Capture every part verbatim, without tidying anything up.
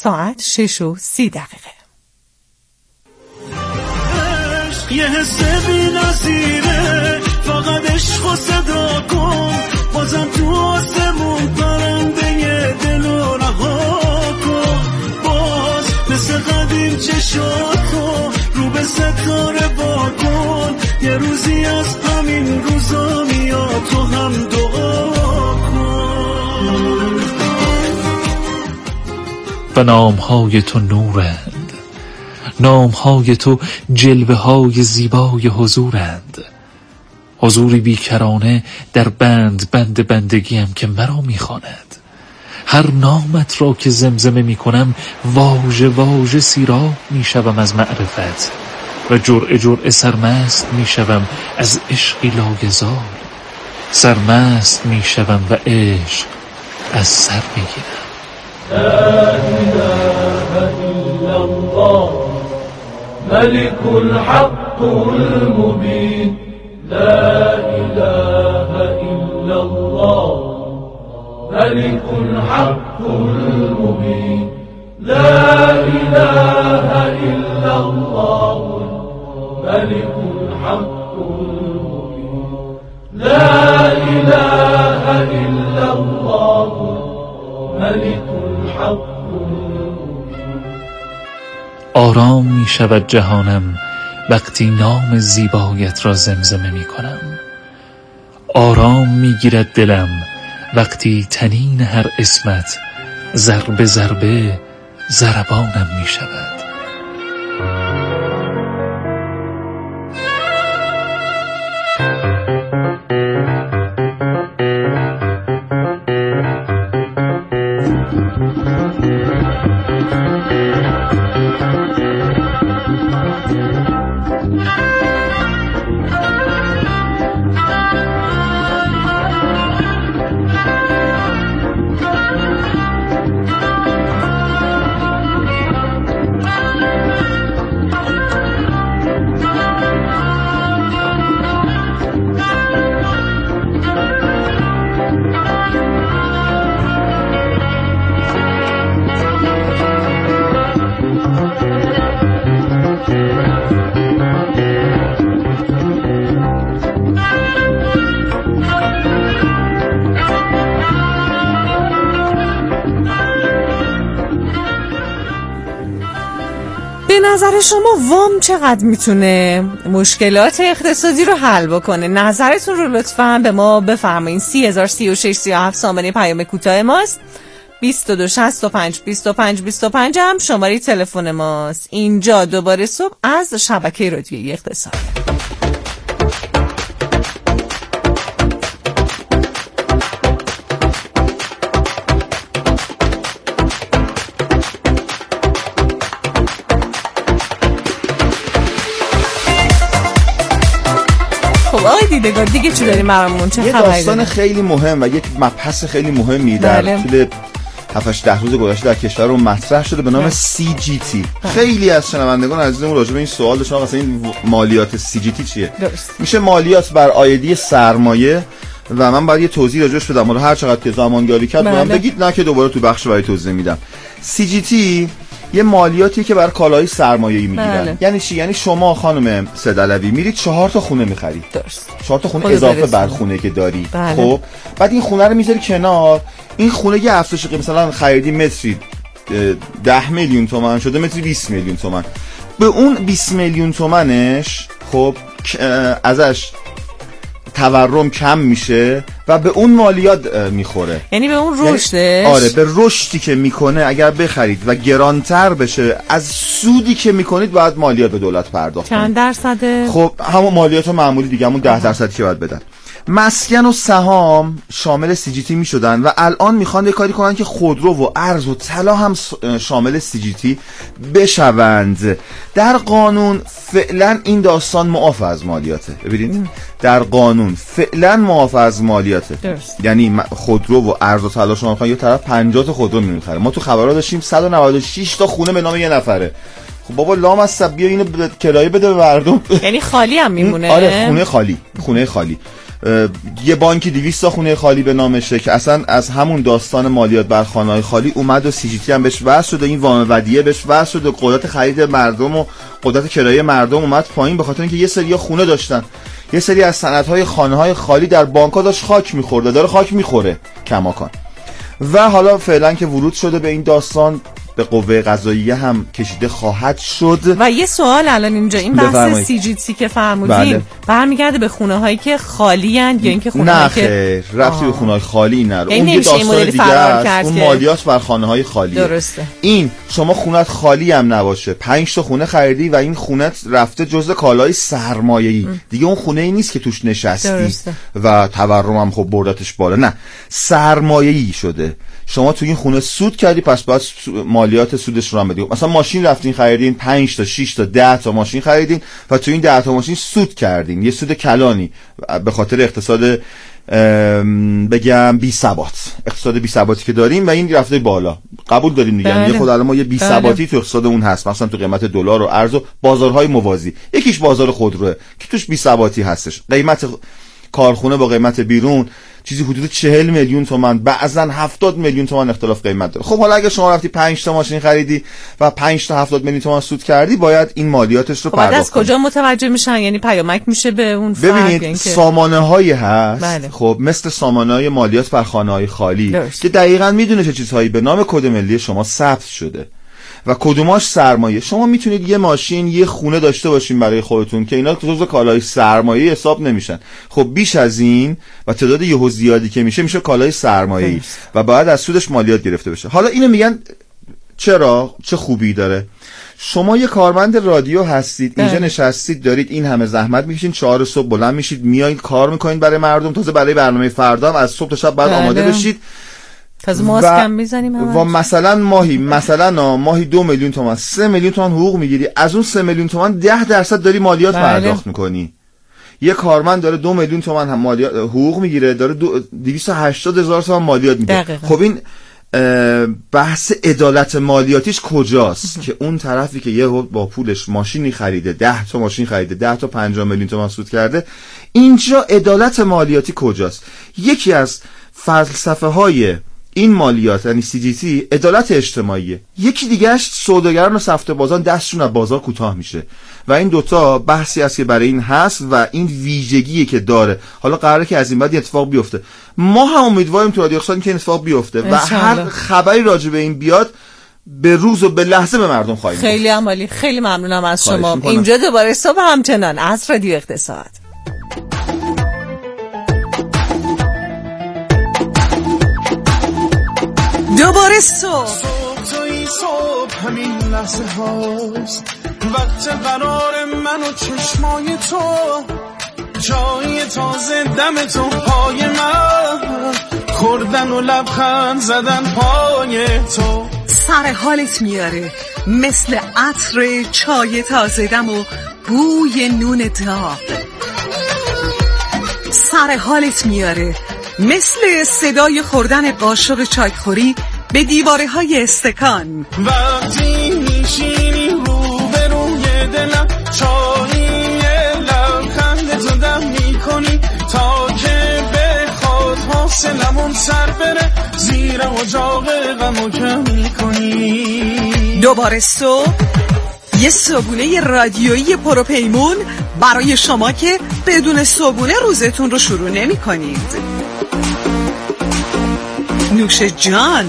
ساعت شش و سی دقیقه. یه حس بی نظیره، فقط عشق و صدا کن، بازم تو آسمون پرنده دلو رها کن، باز مثل قدیم چشاتو رو به ستاره با کن، یه روزی از همین روزا میاد تو هم دعا کن. و نامهای تو نورند، نامهای تو جلوه های زیبای حضورند، حضوری بیکرانه در بند بند بندگیم که مرا میخواند. هر نامت را که زمزمه میکنم واژه واژه سیراب میشوم از معرفت و جرعه جرعه سرمست میشوم از عشقی لایزال. سرمست میشوم و عشق از سر میگیرم. لا إله إلا الله ملك الحق المبين. لا إله إلا الله ملك الحق المبين. لا إله إلا الله ملك الحق المبين. لا إله إلا الله ملك الحق المبين. آرام می شود جهانم وقتی نام زیبایت را زمزمه می کنم. آرام می گیرد دلم وقتی تنین هر اسمت ضربه ضربه ضربانم می شود. نظر شما وام چقدر میتونه مشکلات اقتصادی رو حل بکنه؟ نظرتون رو لطفاً به ما بفرمایید. سی هزار سی و شش سی و هفت سامانه پیام کوتاه ماست. بیست و دو شصت و پنج بیست و پنج بیست و پنج هم شماره تلفن ماست. اینجا دوباره صبح از شبکه رادیویی اقتصاد. آقای دیدگار دیگه چی داریم برامون؟ چه خبری؟ یه داستان خیلی مهم و یک مبحث خیلی مهمی در طول هفت هشت ده روز گذشته در کشور رو مطرح شده به نام سی جی تی. خیلی از شنوندگان عزیزمون راجع به این سوال داشتن مثلا این مالیات سی جی تی چیه؟ درست. میشه مالیات بر عایدی سرمایه و من باید یه توضیح راجعش بدم. حالا هر چقدر که زمانگاری کرد من بگید، نه که دوباره تو بخش برای توضیح میدم. سی جی تی یه مالیاتی که بر کالای سرمایه‌ای میگیرن. بله. یعنی چی؟ یعنی شما خانم سدلوی میرید چهار تا خونه میخرید. درست. چهار تا خونه اضافه بر خونه که داری. بله. خب بعد این خونه رو میذاری کنار. این خونه یه افزایش قیمت، مثلا خریدی متری ده میلیون تومان شده متری بیست میلیون تومان. به اون بیست میلیون تومنش خب ازش تورم کم میشه و به اون مالیات میخوره. یعنی به اون رشدش؟ یعنی آره، به رشدی که میکنه اگر بخرید و گرانتر بشه از سودی که میکنید باید مالیات به دولت پرداخت کنید. چند درصده؟ خب همون مالیات معمولی دیگه، همون ده درصدی که باید بدن. مسکن و سهام شامل سی جی تی می شدن و الان میخوان یه کاری کنن که خودرو و ارز و طلا هم شامل سی جی تی بشوند. در قانون فعلا این داستان معاف از مالیاته. ببینید در قانون فعلا معاف از مالیاته. درست. یعنی خودرو و ارز و طلا شما میخوان یه طرف پنجاه تا خودرو میخره. ما تو خبرها داشتیم صد و نود و شش تا خونه به نام یه نفره. خب بابا لام از بیا اینو کرایه بده به مردم. یعنی خالی هم میمونه. آره خونه خالی، خونه خالی. یه بانکی دویست تا خونه خالی به نامشه که اصلا از همون داستان مالیات بر خانه‌های خالی اومد و سی جی تی هم بهش وصل شد و این وام ودیعه بهش وصل شد و قدرت خرید مردم و قدرت کرایه مردم اومد پایین، به خاطر اینکه یه سری خونه داشتن، یه سری از سندهای خانه‌های خالی در بانک‌ها داشت خاک می‌خورد، داره خاک می‌خوره کماکان. و حالا فعلا که ورود شده به این داستان به قوه قضاییه هم کشیده خواهد شد. و یه سوال الان اینجا، این بحث سی جی تی که فرمودین بله. برمیگرده به خونه هایی که خالی اند یا اینکه خونه هایی که نه رفتی به خونه های خالی نره، اون یه داستان دیگه است، اون مالیات بر خانه های خالیه. درسته. این شما خونت خالی هم نباشه، پنج تا خونه خریدی و این خونت رفته جزء کالای سرمایه‌ای، دیگه اون خونه ای نیست که توش نشستی درسته. و تورم هم خب بردتش بالا، نه سرمایه‌ای شده. شما تو این خونه سود کردی، پس باید مالیات سودش رو هم بدی. مثلا ماشین رفتین خریدین، پنج تا شش تا ده تا ماشین خریدین و تو این ده تا ماشین سود کردین، یه سود کلانی به خاطر اقتصاد بگم بی ثبات، اقتصاد بی ثباتی که داریم و این رفته بالا، قبول داریم دیگه. بله. یه خود الان ما یه بی ثباتی تو اقتصاد اون هست، مثلا تو قیمت دلار و ارز و بازارهای موازی. یکیش بازار خودروه که توش بی ثباتی هستش، قیمت کارخونه با قیمت بیرون چیزی حدود چهل میلیون تومان، بعضا هفتاد میلیون تومان اختلاف قیمت داره. خب حالا اگه شما رفتی پنج تا ماشین خریدی و پنج تا هفتاد میلیون تومان سود کردی، باید این مالیاتش رو خب پرداخت از کجا متوجه میشن؟ یعنی پیامک میشه به اون فرق؟ ببینید سامانه هایی هست بله. خب مثل سامانه های مالیات بر خانه های خالی درست. که دقیقاً میدونه چه چیزهایی به نام کد ملی شما ثبت شده و کدوماش سرمایه. شما میتونید یه ماشین یه خونه داشته باشین برای خودتون که اینا جزو کالای سرمایه حساب نمیشن. خب بیش از این و تعداد یهو زیادی که میشه میشه کالای سرمایه‌ای و باید از سودش مالیات گرفته بشه. حالا اینو میگن چرا؟ چه خوبی داره؟ شما یه کارمند رادیو هستید، اینجا نشستید، دارید این همه زحمت میکشین، چهار صبح بلند میشید میایید کار میکنید برای مردم، تازه برای برنامه فردا هم از صبح تا شب بعد آماده بشید. تازه ماسک هم میزنیم و مثلا ماهی مثلا ماهی دو میلیون تومان سه میلیون تومان حقوق میگیری، از اون سه میلیون تومان ده درصد داری مالیات بله. پرداخت میکنی. یه کارمند داره دو میلیون تومان هم مالیات حقوق میگیره، داره دویست و هشتاد هزار تومان مالیات میگیره. خب این بحث عدالت مالیاتیش کجاست؟ که اون طرفی که یه با پولش ماشینی خریده، ده تا ماشین خریده، ده تا پنجاه میلیون تومان سود کرده، اینجا عدالت مالیاتی کجاست؟ یکی از فلسفه های این مالیات یعنی سی جی تی عدالت اجتماعیه، یکی دیگهش سوداگران و سفته بازان دستشون از بازار کوتاه میشه و این دوتا بحثی است که برای این هست و این ویژگیه که داره. حالا قراره که از این بعد اتفاق بیفته، ما هم امیدواریم تو رادیو اقتصاد که این اتفاق بیفته و هر خبری راجع به این بیاد به روز و به لحظه به مردم خواهیم گفت. خیلی عالی، خیلی ممنونم از شما. اینجا دوباره صبح همچنان از رادیو اقتصاد. دوباره صبح صبح تا این صبح همین لحظه هاست، وقت قرار من و چشمای تو، جای تازه دم تو پای من، کردن و لبخند زدن پای تو، سر حالت میاره مثل عطر چای تازه دم و بوی نون داغ، سر حالت میاره مثل صدای خوردن قاشق چایخوری به دیواره های استکان، وقتی میشینی رو به روی دلم، چایی لبخند تو دم میکنی تا که بخواد حاصلمون سر بره، زیر اجاق غمو کم میکنی. دوباره صبح یه صبحونه رادیویی پروپیمون برای شما که بدون صبحونه روزتون رو شروع نمی کنید. نوش جان.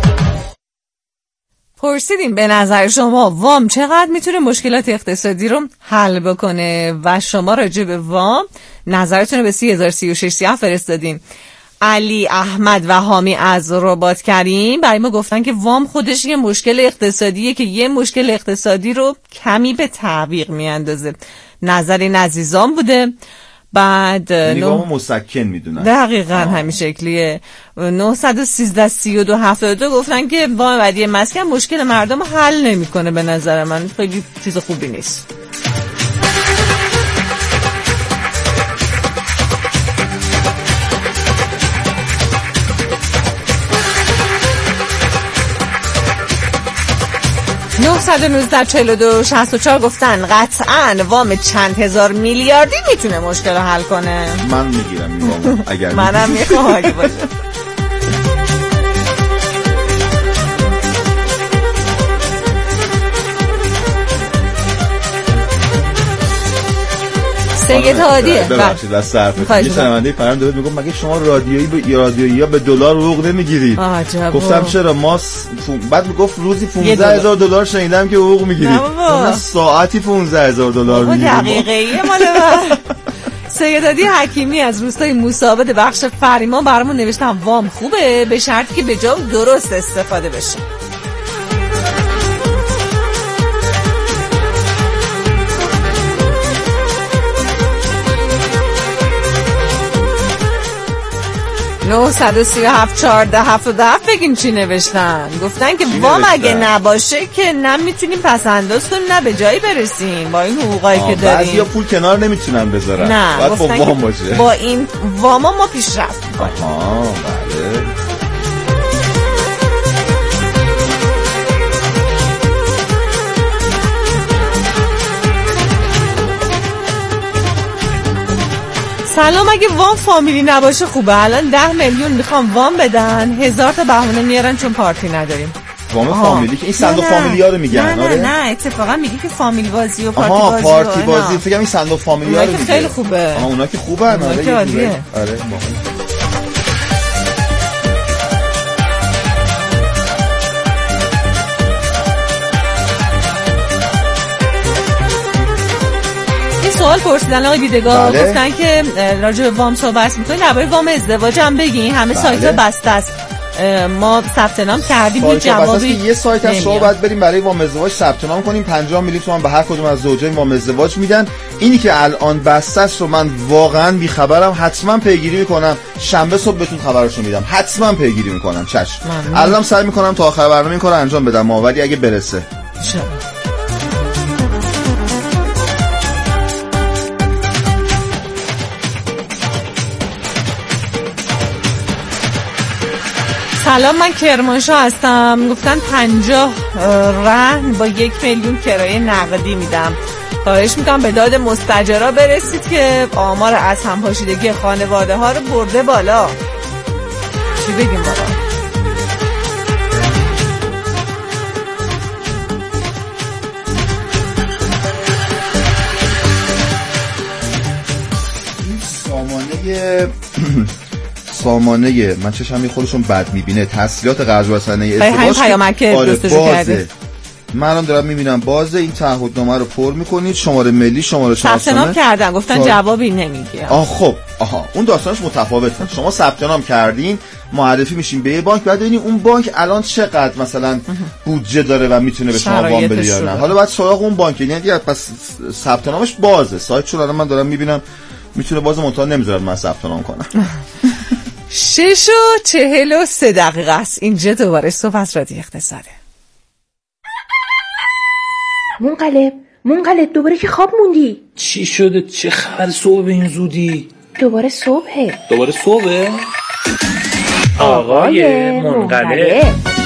پرسیدیم به نظر شما وام چقدر میتونه مشکلات اقتصادی رو حل بکنه و شما راجع به وام نظرتون رو به سی هزار سی و شش سی فرستادین. علی، احمد و حامی از رباط کریم برای ما گفتن که وام خودش یه مشکل اقتصادیه که یه مشکل اقتصادی رو کمی به تعویق میاندازه. نظر این عزیزان بوده. بعد نگاه مسکن میدونن دقیقاً همین شکلیه. نهصد و سیزده سی و دو هفتاد و دو گفتن که وام ودیعه مسکن مشکل مردم حل نمیکنه. به نظر من خیلی چیز خوبی نیست. نهصد نه یک نه چهار دو شصت و چهار گفتن قطعاً وام چند هزار میلیاردی میتونه مشکل رو حل کنه. من میگیرم این وامو اگر منم میخوام اگه باشه. سید هادیه ببخشید از صرف یه شنونده پیام داد میگم مگه شما رادیویی به رادیویی به دلار حقوق نمیگیرید؟ گفتم چرا ما بعد میگفت روزی پانزده هزار دلار شنیدم که حقوق میگیرید. ساعتی پانزده هزار دلار میگیرید. دقیقه‌ای مال من. سید هادی حکیمی از روستای موسابد بخش فریمان برامون نوشتن وام خوبه به شرطی که به جا درست استفاده بشه. نه سه هفت چهارده هفتاد و هفت بگین چی نوشتن. گفتن که وام اگه نباشه که نه میتونیم پس انداز کنیم نه به جایی برسیم با این حقوقایی که داریم. بعضیا پول کنار نمیتونن بذارن. نه باید با وام باشه. با این واما ما پیشرفت می‌کنیم. آها بله. سلام، اگه وام فامیلی نباشه خوبه. الان ده میلیون میخوام وام بدن، هزار تا بهونه میارن چون پارتی نداریم. وام فامیلی که این صندوق فامیلی ها رو میگن. نه نه آره؟ نه اتفاقا میگی که فامیلی بازی و پارتی آها بازی. پارتی بازی فکر کنم این صندوق فامیلی ها رو میگه. خیلی خوبه. آها اونا که خوبه. اونا که عالیه. آره سوال پرسیدن آقای دیدگاه. بله. گفتن که راجع به وام صحبت می‌کنین، درباره وام ازدواج هم بگین. همه بله. سایت‌ها بسته است. ما ثبت نام کردیم هیچ جوابی یه سایت از شما باید بریم برای وام ازدواج ثبت نام کنیم. پنجاه میلیون تومان به هر کدوم از زوجین وام ازدواج میدن. اینی که الان بسته است رو من واقعا بی خبرم، حتما پیگیری میکنم. شنبه صبح بهتون خبرشو میدم. حتما پیگیری میکنم. چشم. الان سعی میکنم تا آخر برنامه این کارو انجام بدم، ولی اگه برسه شما. سلام، من کرمانشاه هستم. گفتن پنجاه رهن با یک میلیون کرایه نقدی میدم. خواهش میکنم به داد مستاجرا برسید که آمار از همپاشیدگی خانواده ها رو برده بالا. چی بگیم بابا؟ این سامانه سامانه من چشم خودشون بد میبینه. تسهیلات قرض واسطه ازدواج آره بازه. من الان دارم میبینم بازه. این تعهدنامه رو پر میکنید، شماره ملی، شماره شناسنامه. ثبت نام کردن گفتن تا... جوابی نمیگه. آه خب آها اون داستانش متفاوته. شما ثبت نام کردین، معرفی میشین به یه بانک، بعد ببینید اون بانک الان چقدر مثلا بودجه داره و میتونه به شما وام بده یا نه. حالا بعد سراغ اون بانک، یعنی دیگه پس ثبت نامش بازه. سایتشون الان من دارم میبینم میتونه باز منتها نمیذارن من ثبت نام کنم. شش و چهل و سه دقیقه است. اینجا دوباره صبح از رادیو اقتصاده. منقلب منقلب دوباره که خواب موندی. چی شده؟ چه خبر صبح به این زودی؟ دوباره صبحه. دوباره صبحه؟ آقای منقلب.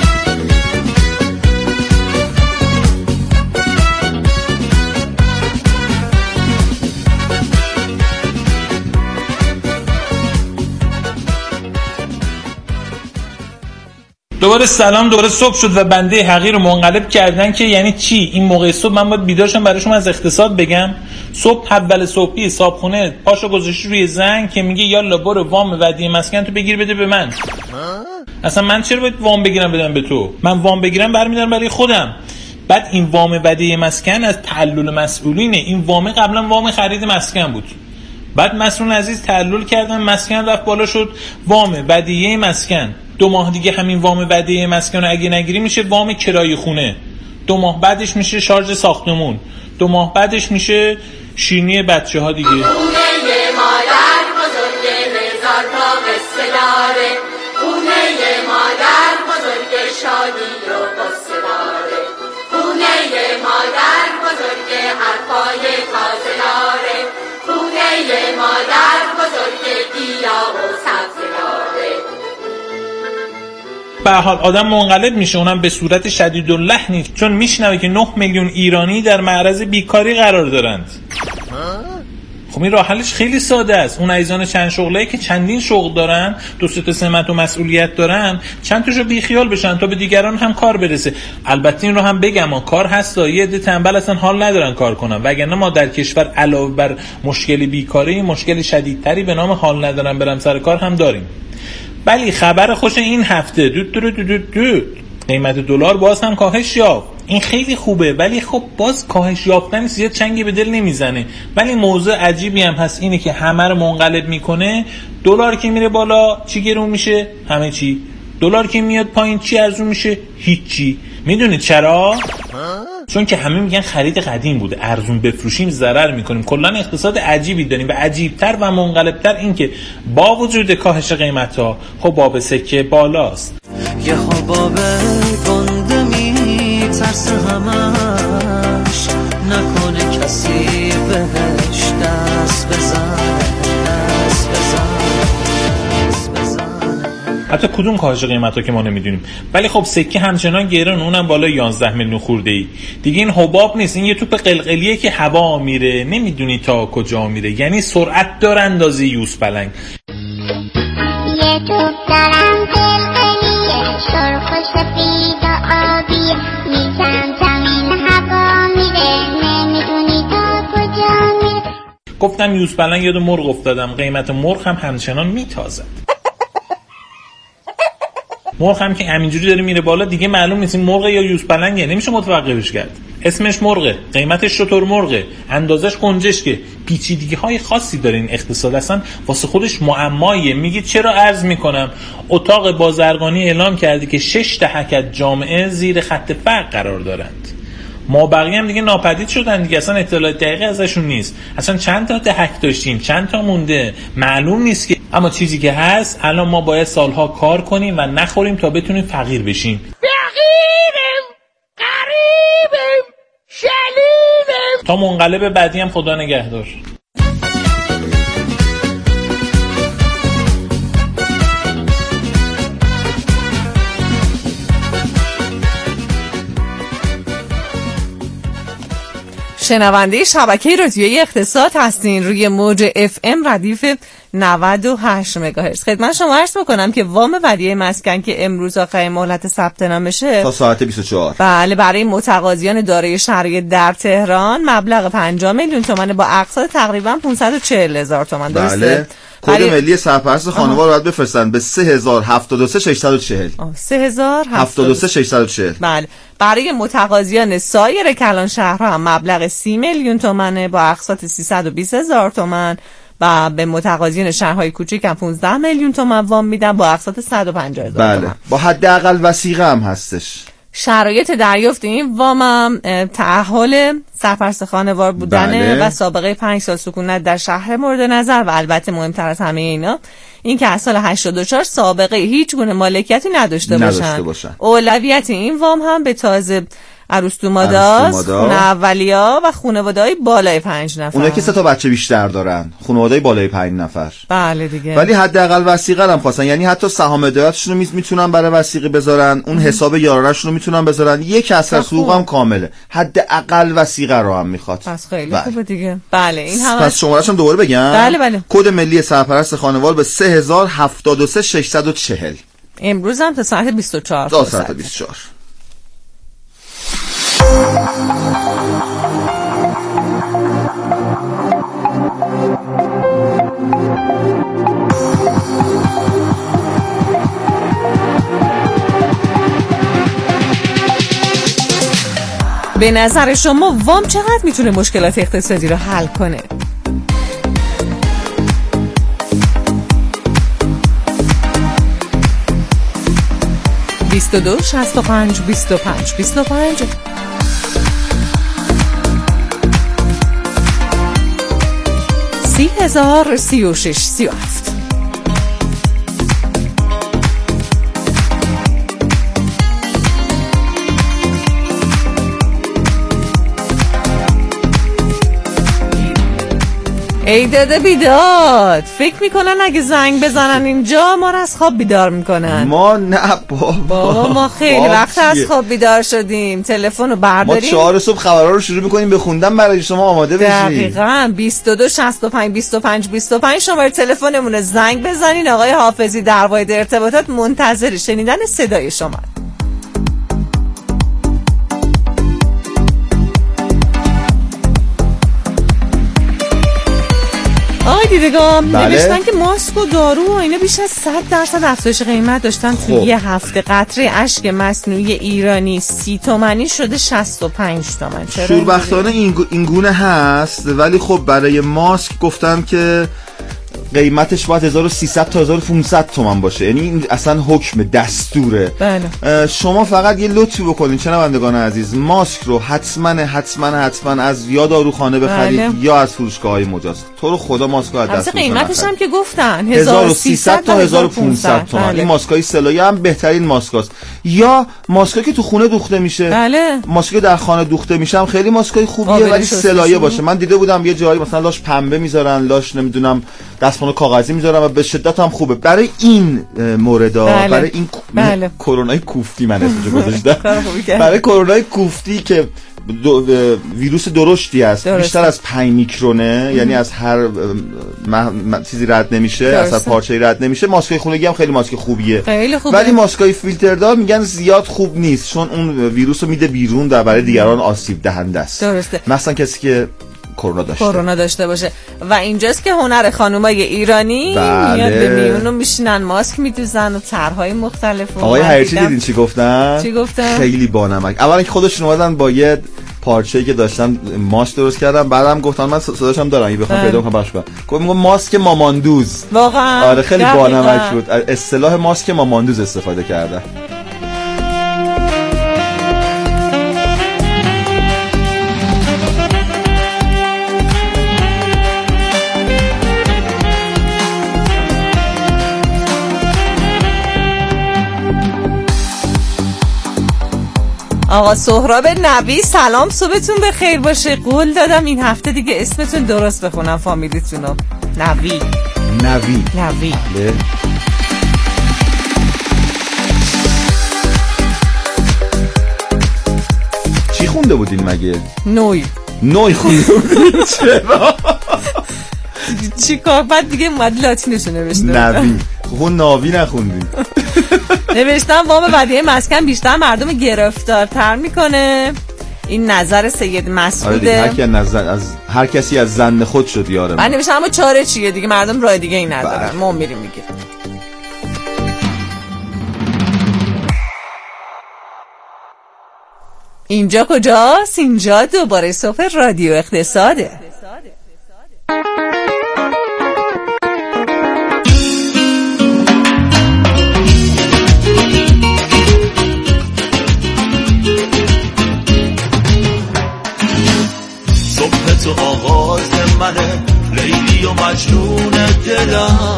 دوباره سلام، دوباره صبح شد و بنده حقیر رو منقلب کردن که یعنی چی؟ این موقع صبح من باید بیدارشم برای شما از اقتصاد بگم؟ صبح اول صبحی صابخونه پاشو گذاشتی روی زنگ که میگه یالا برو وام ودیعه مسکن تو بگیر بده به من. اصلا من چرا باید وام بگیرم بدم به تو؟ من وام بگیرم برمیدارم برای خودم. بعد این وام ودیعه مسکن از تعلل مسئولینه. این وام قبلا وام خرید مسکن بود. بعد مسئول عزیز تعلل کردن، مسکن رفت بالا شد وام ودیعه مسکن. دو ماه دیگه همین وام ودیعه مسکن رو اگه نگیری میشه وام کرایه خونه. دو ماه بعدش میشه شارژ ساختمون. دو ماه بعدش میشه شیرینی بچه ها دیگه. خونه مادر بزرگ هزار تا قصه داره. خونه مادر بزرگ شادی و قصه داره. خونه مادر بزرگ حرفای تازه داره. خونه مادر بزرگ گیاه و سبزه داره. به هر حال آدم منقلب میشه، اونم به صورت شدیداللحنی، چون میشنوه که نه میلیون ایرانی در معرض بیکاری قرار دارند. خب این راه حلش خیلی ساده است. اون عزیزان چند شغلایی که چندین شغل دارن، دو سه تا سمت و مسئولیت دارن، چند تاشو بیخیال بشن تا به دیگران هم کار برسه. البته این رو هم بگم، ما کار هست، یه عده تنبل اصلا حال ندارن کار کنن، وگرنه ما در کشور علاوه بر مشکل بیکاری، مشکل شدیدتری به نام حال ندارن برم سر کار هم داریم. ولی خبر خوش این هفته دو دو دو دو دو قیمت دلار باز هم کاهش یافت. این خیلی خوبه، ولی خب باز کاهش یافتن زیاد چنگی به دل نمیزنه. ولی موضوع عجیبی هم هست، اینه که همه رو منقلب میکنه. دلار که میره بالا چی گرون میشه؟ همه چی. دلار که میاد پایین چی ارزون میشه؟ هیچی. میدونید چرا؟ چون که همه میگن خرید قدیم بوده، ارزون بفروشیم ضرر میکنیم. کلا اقتصاد عجیبی داریم و عجیبتر و منقلبتر این که با وجود کاهش قیمت‌ها خب باب سکه بالاست. یه حباب گنده میترسه همش، نکنه کسی بهش دست بزنه دست بزنه دست بزنه. حتی کدوم کاهش قیمت‌ها که ما نمیدونیم. ولی خب سکه همچنان گران، اونم بالای یازده میلیون خورده‌ای. دیگه این حباب نیست، این یه توپ قلقلیه که هوا میره، نمیدونی تا کجا میره. یعنی سرعت داره اندازه یوز پلنگ. یه توپ دارم قلقلیه، سرخ و سفید و آبیه، میزن زمین هوا میره، نمیدونی تا کجا میره. گفتم یوز پلنگ، یاد مرغ افتادم. قیمت مرغ هم همچنان میتازد. مرغ هم که همینجوری داره میره بالا، دیگه معلوم نیست این مرغ یا یوز پلنگه، نمیشه متوقفش کرد. اسمش مرغه، قیمتش شتر مرغه، اندازش کنجشکه، پیچیدگی های خاصی داره این اقتصاد، اصلا واسه خودش معمایه. میگه چرا عرض میکنم اتاق بازرگانی اعلام کرده که شش دهک از جامعه زیر خط فقر قرار دارند. ما بقیه هم دیگه ناپدید شدن دیگه، اصلا اطلاعات دقیقی ازشون نیست. اصلا چند تا دهک داشتیم، چند تا مونده، معلوم نیست که. اما چیزی که هست، الان ما باید سالها کار کنیم و نخوریم تا بتونیم فقیر بشیم. فقیرم، غریبم، شلیمم. تا منقلب بعدی هم خدا نگهدار. شنونده شبکه رادیویی اقتصاد هستین روی موج اف ام ردیف نود و هشت مگاهرتز. خدمت شما عرض میکنم که وام ودیعه مسکن که امروز آخرین مهلت ثبت نامشه تا ساعت بیست و چهار، بله، برای متقاضیان دارای شرایط در تهران مبلغ پنجاه میلیون تومان با اقساط تقریبا پانصد و چهل هزار تومان. درسته؟ بله. کد برای... ملی سرپرست خانوار رو باید بفرستن به سه هزار هفتاد و سه ششصد و چهل. سه هزار هفتاد و سه ششصد و چهل. بله. برای متقاضیان سایر کلان شهرها هم مبلغ سی میلیون تومانه با اقساط سیصد و بیست هزار تومان و به متقاضیان شهرهای کوچیک هم پانزده میلیون تومان وام میدن با اقساط صد و پنجاه هزار بله. تومان. با حداقل وثیقه هم هستش. شرایط دریافت این وام هم تأهل سرپرست خانوار بودنه بله. و سابقه پنج سال سکونت در شهر مورد نظر و البته مهمتر از همه اینا این که از سال هشتاد و چهار سابقه هیچ گونه مالکیتی نداشته, نداشته باشن. اولویت این وام هم به تازه عروس دوماداست، خونه اولیا و خانواده‌های بالای پنج نفر. اونایی که سه تا بچه بیشتر دارن، خانواده‌های بالای پنج نفر. بله دیگه. ولی حداقل وثیقه هم خواستن، یعنی حتی سهام اداراتشون رو میتونن برای وثیقه بذارن، اون حساب یارانه‌شون رو میتونن بذارن، یک اثر حقوق هم کامله. حداقل وثیقه رو هم میخواد. پس خیلی بله. خوبه دیگه. بله این هم پس شماره‌اش هم دوباره بگم. بله بله. کد ملی سرپرست خانوار به سه هزار هفتاد و سه ششصد و چهل. امروز هم تا ساعت بیست و چهار. تا ساعت بیست و چهار. به نظر شما وام چقدر میتونه مشکلات اقتصادی رو حل کنه؟ بیست و دو شصت و پنج بیست و پنج بیست و پنج سی هزار سی و شش سی و هفت. ای داده بیداد، فکر میکنن اگه زنگ بزنن اینجا ما رو از خواب بیدار میکنن. ما نه بابا بابا ما خیلی وقت از خواب بیدار شدیم. تلفن رو برداریم، ما چهار صبح خبرها رو شروع میکنیم به خوندن برای شما آماده بشید. دقیقاً بیست و دو شصت و پنج بیست و پنج بیست و پنج شماره تلفنمونه، زنگ بزنین. آقای حافظی در واحد ارتباطات منتظر شنیدن صدای شما. آقای دیدگان بله؟ نوشتن که ماسک و دارو و اینا بیش از صد درصد افزایش قیمت داشتن. خب. توی یه هفته قطره اشک مصنوعی ایرانی سی تومنی شده شصت و پنج تومن. چرا شوربختانه این گونه هست، ولی خب برای ماسک گفتن که قیمتش باید هزار و سیصد تا هزار و پانصد تومان باشه، یعنی این اصلا حکم دستوره. بله. شما فقط یه لطفی بکنین شنوندگان عزیز، ماسک رو حتما حتما حتما از یا داروخانه بخرید بله. یا از فروشگاه‌های مجاز. تو رو خدا ماسک رو از دست قیمتش هم که گفتن هزار و سیصد تا هزار و پانصد تومان. بله. این ماسکای سلایی هم بهترین ماسکاست. یا ماسکایی که تو خونه دوخته میشه. بله. ماسکایی در خانه دوخته میشه هم خیلی ماسکای خوبیه، ولی سلایه باشه. من دیده بودم یه جایی مثلا لاش پنبه میذارن، لاش نمیدونم دستمال کاغذی میذارن و به شدت هم خوبه برای این موردا. بله. برای این بله. کرونای کوفتی من اسمشو گذاشتم. برای کرونای کوفتی که دو ویروس درشتی است، درسته. بیشتر از پنج میکرونه، ام. یعنی از هر مح... م... چیزی رد نمیشه، درسته. از هر پارچه‌ای رد نمیشه. ماسکای خونگی هم خیلی ماسک خوبیه، خیلی خوبه. ولی ماسکای فیلتردار میگن زیاد خوب نیست، چون اون ویروس رو میده بیرون و برای دیگران آسیب دهنده است. درسته. مثلا کسی که کرونا داشته کرونا داشته باشه. و اینجاست که هنر خانومای ایرانی بله. میاد به میونو میشینن ماسک میدوزن و طرحهای مختلف. آقای حیرچی دیدین چی گفتن؟ چی گفتن؟ خیلی بانمک. اولا که خودشون اومدن با یه پارچه‌ای که داشتن ماسک درست کردن، بعدم گفتن من صداشم دارم این بخوام پیدا کنم باشه. گفت میگم ماسک ماماندوز. واقعا آره خیلی بانمک بود. اصطلاح ماسک ماماندوز استفاده کردن. آقا سهراب نوی سلام، صبحتون بخیر باشه. قول دادم این هفته دیگه اسمتون درست بخونم فامیلیتونو. نوی نوی نوی بله. چی خونده بودین مگه؟ نوی نوی خونده بودین؟ چرا؟ چی کار بعد دیگه اومد لاتینشو نوشته. نوی خون ناوی نخوندی. نوشتم وام ودیعه مسکن بیشتر مردم گرفتارتر میکنه. این نظر سید مسعوده. هر کی از از هر کسی از ظن خود شد یاره. من نوشتم اما چاره چیه دیگه، مردم راه دیگه ای ندارن. ما میریم میگه اینجا کجاست؟ اینجا دوباره صبح رادیو اقتصاده. صبح تو آغاز منه، لیلی و مجنون دلم،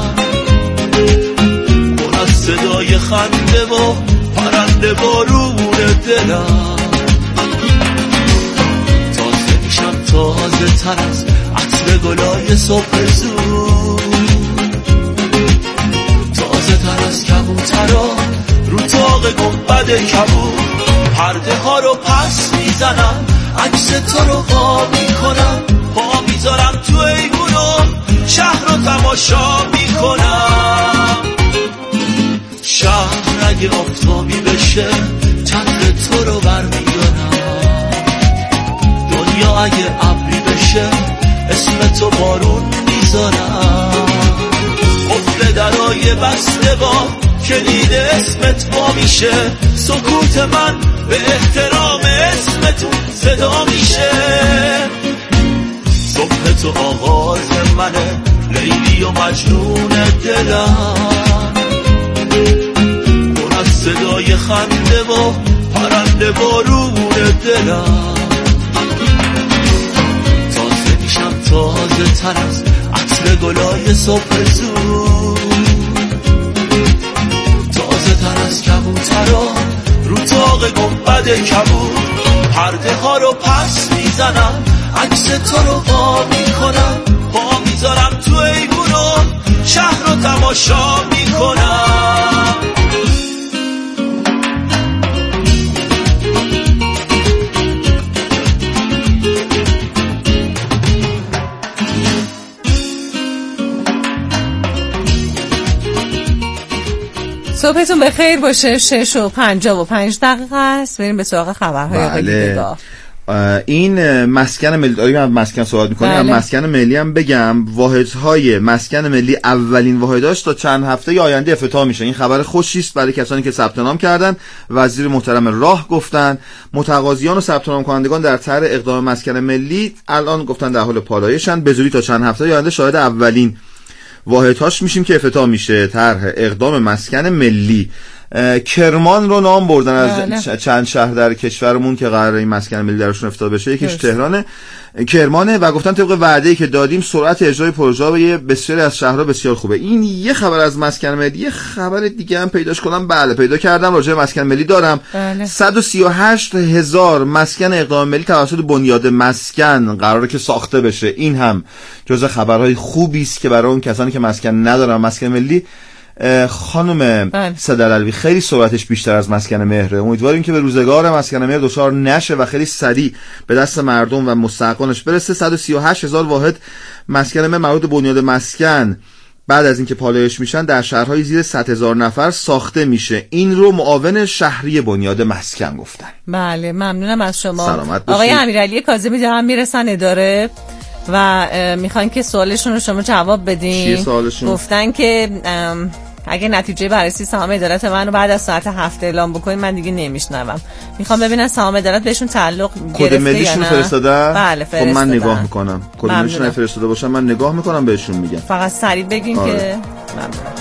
پر از صدای خنده و پرنده بارون دلم. تازه میشم تازه تر از عطر گلای صبح زود، تازه تر از کبوترا رو تاق گنبد کبود. پرده ها رو پس میزنم، عکس تو رو پا میکنم، پا میذارم تو ایوونو، شهر رو تماشا میکنم. شهر اگه آفتابی بشه، چتر تو رو برمیدارم. دنیا اگه ابری بشه، اسم تو بارون میذارم. قفل درای بسته با کلید اسمت با میشه، سکوت من به احترام اسمتون صدا میشه. صبح تو آغاز منه، لیلی و مجنون دلم، پر از صدای خنده و پرنده بارون دلم. تازه میشم تازه تر از عطر گلای صبح زود، تازه تر از کبوترا رو تاق گنبد کبود. پرده ها رو پس میزنم، عکس تو رو پا میکنم، پا میذارم تو ایوونو شهر رو تماشا میکنم. صبحتون بخیر باشه. شش و پنجاه و پنج دقیقه است. بریم به سراغ خبرهای آقای دیدگاه. این مسکن ملی، داریم هم مسکن صحبت میکنیم، هم مسکن ملی هم بگم واحدهای مسکن ملی اولین واحداش تا چند هفته آینده افتتاح میشه. این خبر خوشی است برای کسانی که ثبت نام کردن. وزیر محترم راه گفتن متقاضیان و ثبت نام کنندگان در طرح اقدام مسکن ملی الان گفتن در حال پالایشن. به زودی تا چند هفته آینده شاهد اولین واحدهاش میشیم که افتتاح میشه طرح اقدام مسکن ملی. کرمان رو نام بردن از بله. چند شهر در کشورمون که قراره این مسکن ملی درشون افتتاح بشه. یکیش تهرانه، کرمانه و گفتن طبق وعده‌ای که دادیم سرعت اجرای پروژه به بسیاری از شهرها بسیار خوبه. این یه خبر از مسکن ملی. یه خبر دیگه هم پیداش کنم. بله پیدا کردم، راجع به مسکن ملی دارم. بله. صد و سی و هشت هزار مسکن اقدام ملی توسط بنیاد مسکن قراره که ساخته بشه. این هم جزء خبرهای خوبی است که برای اون کسانی که مسکن ندارن. مسکن ملی خانم صدرالوی خیلی سرعتش بیشتر از مسکن مهره. امیدواریم که به روزگار مسکن مهر دچار نشه و خیلی سریع به دست مردم و مستحقانش برسه. صد و سی و هشت هزار واحد مسکن مهر مربوط بنیاد مسکن بعد از اینکه پالایش میشن در شهرهای زیر صد هزار نفر ساخته میشه. این رو معاون شهری بنیاد مسکن گفتن. بله ممنونم از شما. سلامت آقای امیرعلی کاظمی دارن میرسن اداره و میخوان که سوالشون رو شما جواب بدین. چیه سوالشون؟ گفتن که اگه نتیجه بررسی سهام عدالت من رو بعد از ساعت هفت اعلام بکنین من دیگه نمیشنوم. میخوام ببینن سهام عدالت بهشون تعلق گرفته یا نه. فرستادن؟ بله فرستادن. خب من نگاه میکنم. کد ملیشون فرستاده باشن من نگاه میکنم بهشون میگم. فقط سریع بگین آره. که ممنونم.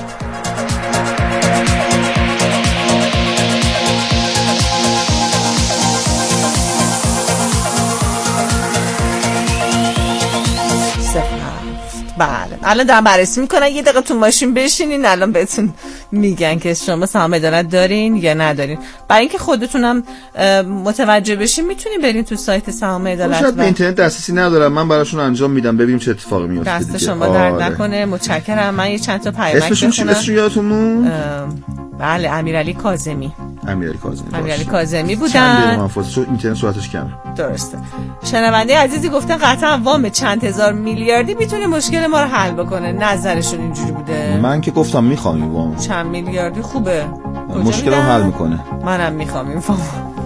بله الان دارم بررسی میکنن. یه دقیقه تو ماشین بشینین الان بهتون میگن که شما سهام عدالت دارین یا ندارین. برای اینکه خودتونم متوجه بشین میتونین برین تو سایت سهام عدالت. شاید به اینترنت دسترسی ندارم، من براشون انجام میدم ببینیم چه اتفاقی میفته. دست شما درد نکنه. متشکرم. من یه چند تا پیامک بخونم. اسمشون چی؟ اسمشون یادتون؟ بله امیرعلی کاظمی. امیرعلی کاظمی امیرعلی کاظمی بودن. چند من فاصله اینترنت سرعتش کمه. درسته. شنونده عزیزی گفتن قطعا وام چند هزار میلیاردی میتونه مشکل ما رو حل بکنه. نظرشون اینجوری بوده. من که گفتم میخوام این وام. چند میلیاردی خوبه. مشکل رو حل میکنه. منم میخوام این وام.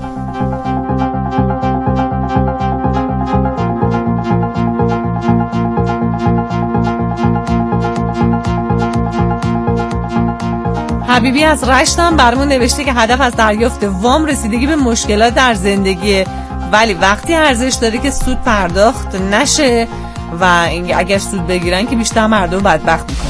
حبیبی از رشتم برامون نوشته که هدف از دریافت وام رسیدگی به مشکلات در زندگیه، ولی وقتی ارزش داره که سود پرداخت نشه و اگر سود بگیرن که بیشتر مردم بدبخت میکنه.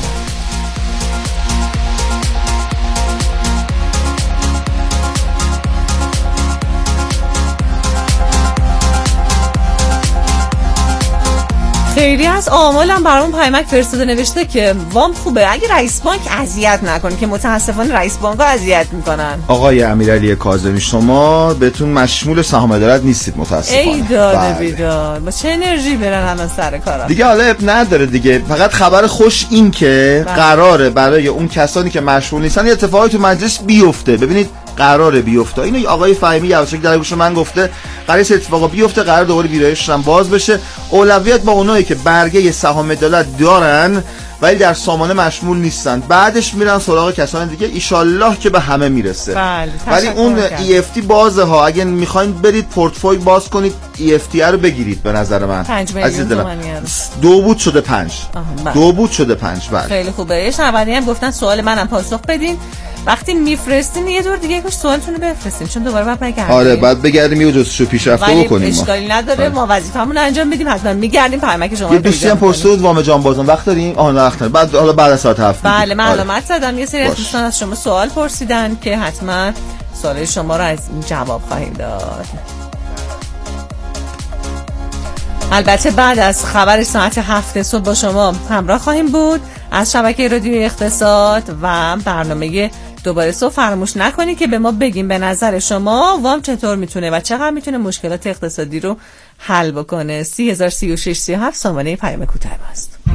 خیلی از آمالم برام پیامک فرستاده نوشته که وام خوبه اگه رئیس بانک اذیت نکنه، که متاسفانه رئیس بانک‌ها اذیت میکنن. آقای امیرعلی کاظمی شما بهتون مشمول سهام عدالت نیستید متاسفانه. ای داده بیداد با چه انرژی برن الان سر کارا دیگه. حالا اب نداره دیگه. فقط خبر خوش این که بله. قراره برای اون کسانی که مشمول نیستن اتفاقی تو مجلس بیفته. ببینید قراره بیفته. اینو آقای فهیمی یواشکی در گوش من گفته قراره اتفاقا بیفته. قرار دوباره ویرایشش هم باز بشه. اولویت با اونایی که برگه سهام عدالت دارن ولی در سامانه مشمول نیستن، بعدش میرن سراغ کسان دیگه. ایشالله که به همه میرسه. بله. ولی اون ای اف تی بازه ها. اگه میخواین برید پورتفوی باز کنید ای اف تی رو بگیرید. به نظر من عزیز دلم دو بود شده پنج. دو بود شده پنج. بله خیلی خوبه. یه شنونده هم گفتن سوال منم پاسخ بدین. وقتی میفرستین یه دور دیگه کاش سوالتون رو بفرستین چون دوباره بعد بگردیم. آره بعد بگردیم یه جزء پیشرفته بکنیم. اشکالی نداره. ما وظیفه‌مون انجام میدیم. حتما میگردیم پیامک شما رو. یه دوستی هم پرسید وام جان بازم وقت داریم؟ آها وقت داریم. بعد حالا بعد از ساعت هفت. بله من علامت زدم. یه سری از دوستان از شما سوال پرسیدن که حتما سوال شما رو از این جواب خواهیم داد. البته بعد از خبر ساعت هفت صبح با شما همراه خواهیم بود از شبکه رادیو اقتصاد و برنامه دوباره صبح. فراموش نکنید که به ما بگیم به نظر شما وام چطور میتونه و چقدر میتونه مشکلات اقتصادی رو حل بکنه. سی هزار سی و شش سی و هفت سامانه پیام کوتاه است.